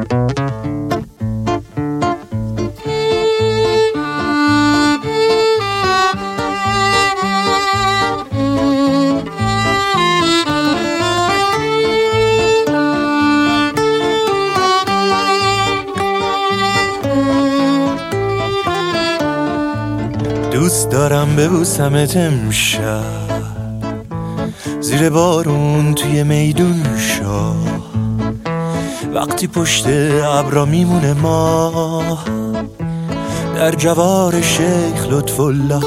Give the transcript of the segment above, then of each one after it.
دوست دارم ببوسمت امشب زیر بارون توی میدون شاه، وقتی پشت ابرا میمونه ما در جوار شیخ لطفالله.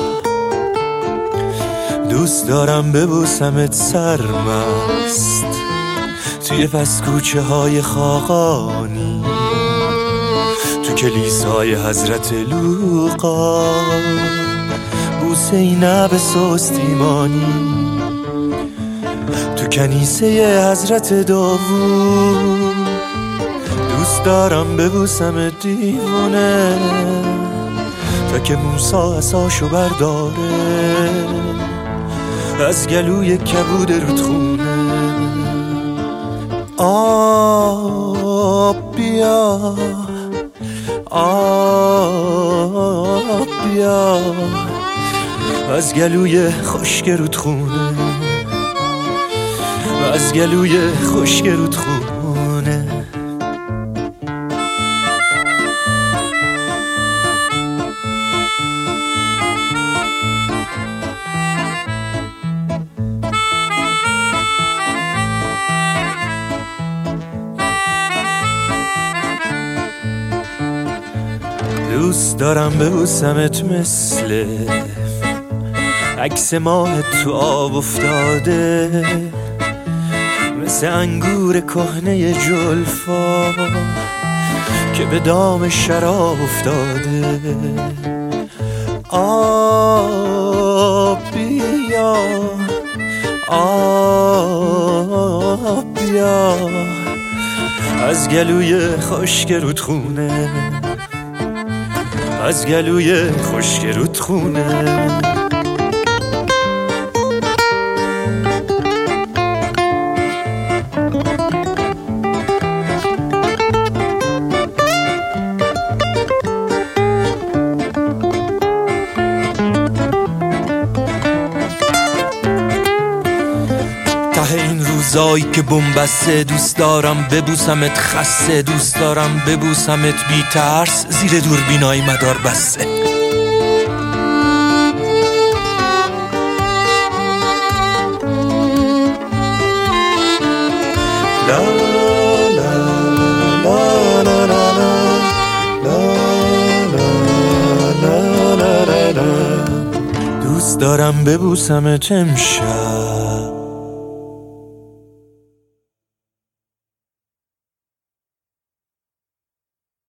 دوست دارم ببوسمت سرمست توی پس کوچه های خاقانی، تو کلیسای حضرت لوقا بوسه اینب سستیمانی، تو کنیسه حضرت داوود. دوست دارم ببوسم دیوونه تا که موسی عصاشو برداره از گلوی کبود رودخونه. آب بیا، آب بیا از گلوی خشک رودخونه، از گلوی خشک رودخونه. دوست دارم ببوسمت مثل عکس ماه تو آب افتاده، مثل انگور کهنه جلفا که به دام شراب افتاده. آب بیا، آب بیا از گلوی خشک رودخونه، از گلوی خشک رودخونه. ته این روزایی که بنبسته دوست دارم ببوسمت خسته، دوست دارم ببوسمت بی ترس زیر دوربینای مدار بسته. لا لا لا لا لا لا لا. دوست دارم ببوسمت امشب